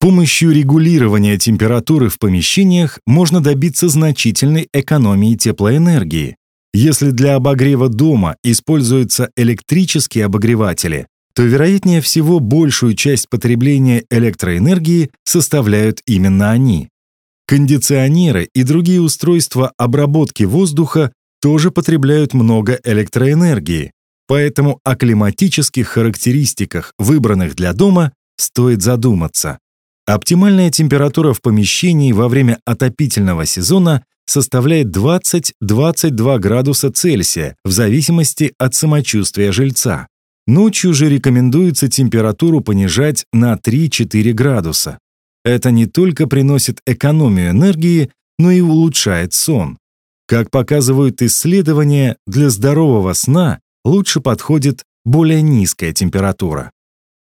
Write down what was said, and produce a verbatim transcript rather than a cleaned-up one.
помощью регулирования температуры в помещениях можно добиться значительной экономии теплоэнергии. Если для обогрева дома используются электрические обогреватели, то, вероятнее всего, большую часть потребления электроэнергии составляют именно они. Кондиционеры и другие устройства обработки воздуха тоже потребляют много электроэнергии, поэтому о климатических характеристиках, выбранных для дома, стоит задуматься. Оптимальная температура в помещении во время отопительного сезона составляет двадцать-двадцать два градуса Цельсия в зависимости от самочувствия жильца. Ночью же рекомендуется температуру понижать на три-четыре градуса. Это не только приносит экономию энергии, но и улучшает сон. Как показывают исследования, для здорового сна лучше подходит более низкая температура.